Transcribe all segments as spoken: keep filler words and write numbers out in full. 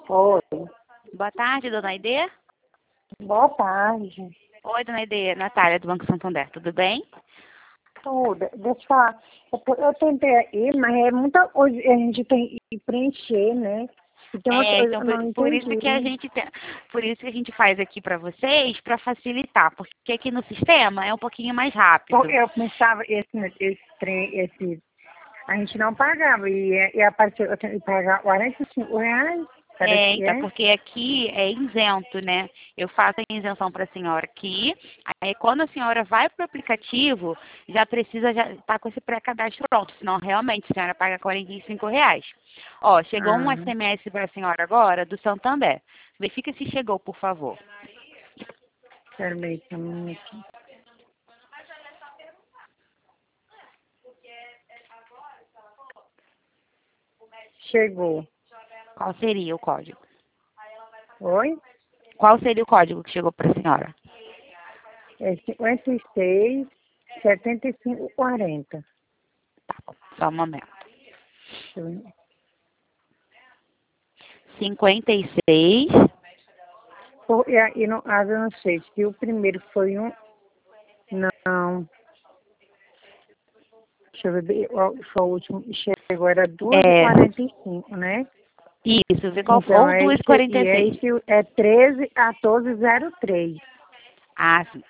Oi, Boa tarde, dona Aidê. boa tarde. Oi, dona Aidê. Natália, do Banco Santander. Tudo bem? Tudo. Deixa eu falar. Eu, eu tentei aí, mas é muita coisa que a gente tem que preencher, né? Então É, eu então por, não por isso que a entendi. gente tem, por isso que a gente faz aqui para vocês, para facilitar, porque aqui no sistema é um pouquinho mais rápido. Porque eu pensava, esse, esse trem, esse. A gente não pagava. E, e apareceu, eu tenho que pagar quarenta e cinco reais. Parece É, que então, é. porque aqui é isento, né? Eu faço a isenção para a senhora aqui. Aí, quando a senhora vai para o aplicativo, já precisa já estar com esse pré-cadastro pronto, senão realmente a senhora paga quarenta e cinco reais. Ó, chegou um Ah, S M S para a senhora agora do Santander. Verifica se chegou, por favor. quero ver só um minutinho. Chegou. Qual seria o código? Oi? Qual seria o código que chegou para a senhora? É cinquenta e seis, setenta e cinco, quarenta. Tá bom, só um momento. Deixa eu ver. cinquenta e seis. Pô, E aí, no caso, eu não sei se o primeiro foi um. Não. Deixa eu ver. Qual foi o último que chegou? Era duas e É, quarenta e cinco, né? isso, vê qual foi. Então, Ou é duas e esse, quarenta e e é seis. esse é treze, quatorze, zero três. Ah, sim.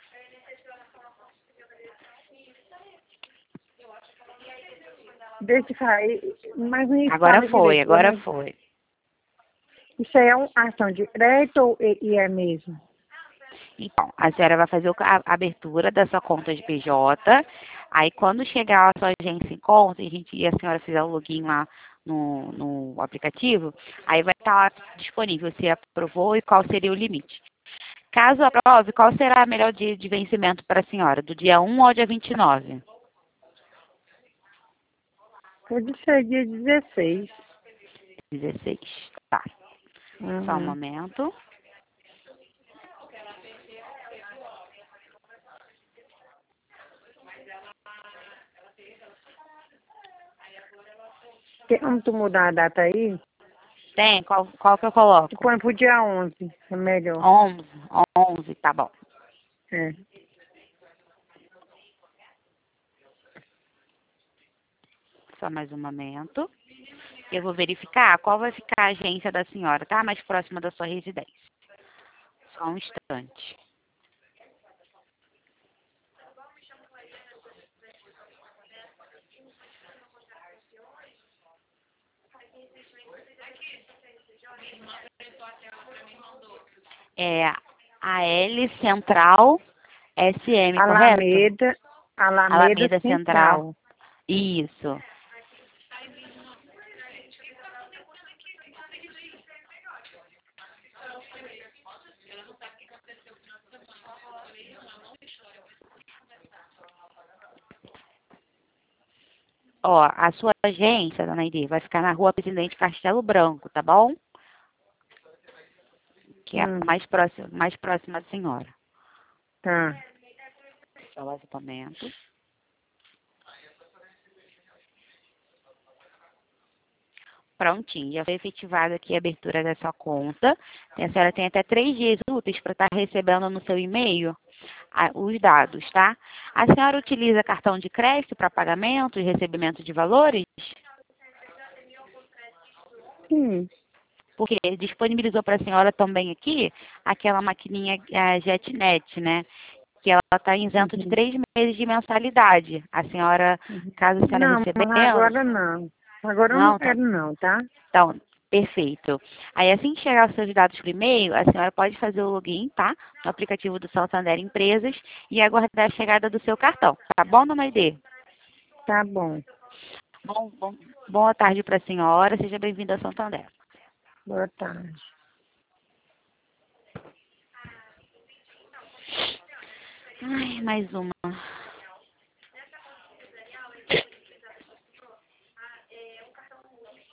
Deixa eu falar, e- mas me Agora fala foi, direito. Eu agora não, foi. isso aí é uma ação de crédito ou e, e é mesmo? Então, a senhora vai fazer o ca- a abertura da sua conta de P J. Aí, quando chegar a sua agência em conta e, a gente, e a senhora fizer o login lá no, no aplicativo, aí vai estar lá disponível se aprovou e qual seria o limite. Caso aprove, qual será o melhor dia de vencimento para a senhora? Do dia um ao dia vinte e nove? Pode ser dia dezesseis. dezesseis. Tá. Só um Uhum. momento. Tem como tu mudar a data aí? Tem? Qual, qual que eu Tu coloco? põe pro dia onze, é melhor. onze. onze, tá bom. É. Só mais um momento. Eu vou verificar qual vai ficar a agência da senhora, tá? Mais próxima da sua residência. Só um instante. É a L Central S M, correto? Alameda, Alameda Alameda Central. Central. Isso. Ó, a sua agência, dona Aide, vai ficar na rua Presidente Castelo Branco, tá bom? Que é a Hum, mais próxima, mais próxima da senhora. tá. Só mais um momento. Prontinho, já foi efetivada aqui a abertura da sua conta. A senhora tem até três dias úteis para estar recebendo no seu e-mail ah, os dados, tá? A senhora utiliza cartão de crédito para pagamento e recebimento de valores? Sim. Porque disponibilizou para a senhora também aqui aquela maquininha a JetNet, né? Que ela está isento de Uhum. três meses de mensalidade. A senhora, Uhum. caso a senhora Não, receber mas ela, agora não. Agora eu não não, tá. quero não, tá? Então, perfeito. Aí, assim que chegar os seus dados por e-mail, a senhora pode fazer o login, tá? No aplicativo do Santander Empresas e aguardar a chegada do seu cartão. Tá bom, dona Aide? Tá bom. Bom, bom, boa tarde para a senhora. Seja bem-vinda ao Santander. Boa tarde. Ai, mais uma.